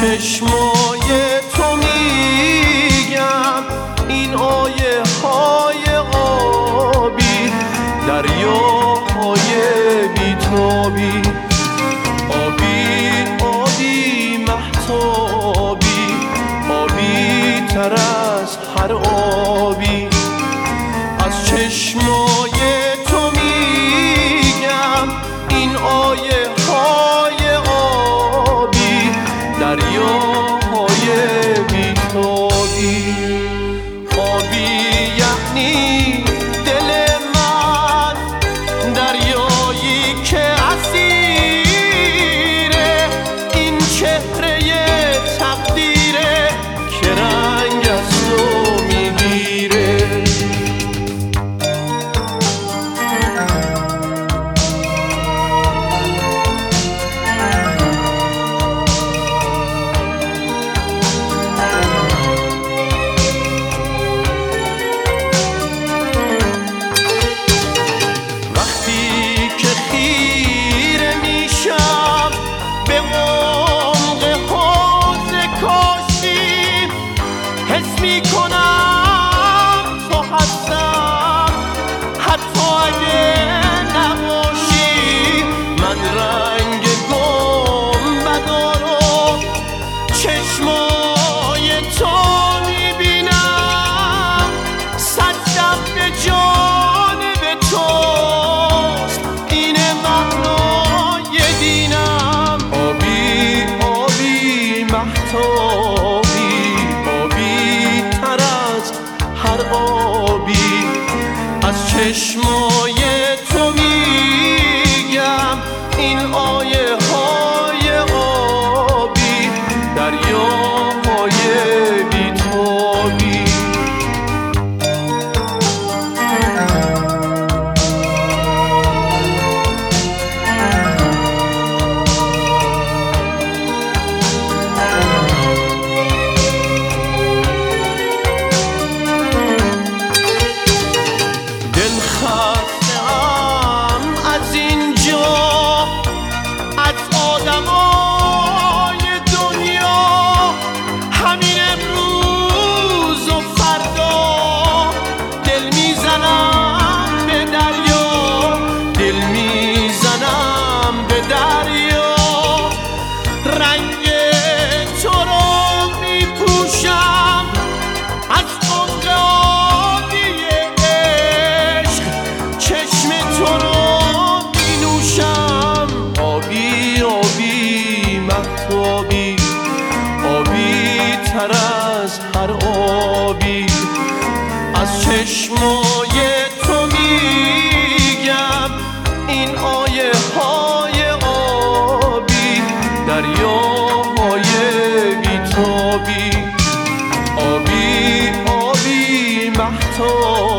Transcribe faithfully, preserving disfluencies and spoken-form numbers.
چشمای تو میگم این آیه های آبی، دریاهای بیتابی، آبی آبی مهتابی، آبی تر از هر آبی. از چشمای تو میگم این آیه های آبی، دریاهای بیتابی. آبی یعنی دل من، دریایی که اسیره این چهره تقدیره که رنگ از تو میگیره. حس میکنم تو هستم حتی اگه نباشی. من رنگ گنبدا رو چشمای تو میبینم، صد شب به جانب توست اینه معنای دینم. آبی آبی مهتابی، آبی از چشمای تو میگم این آیه های آبی، دریاهای بیتابی. خسته‌ام از اینجا، از آدمای دنیا، همین امروز و فردا دل میزنم به دریا، دل میزنم به دریا. رنگ تو رو میپوشم از آبی آبی تر از هر آبی. از چشمای تو میگم این آیه های آبی، دریاهای بیتابی. آبی آبی مهتابی.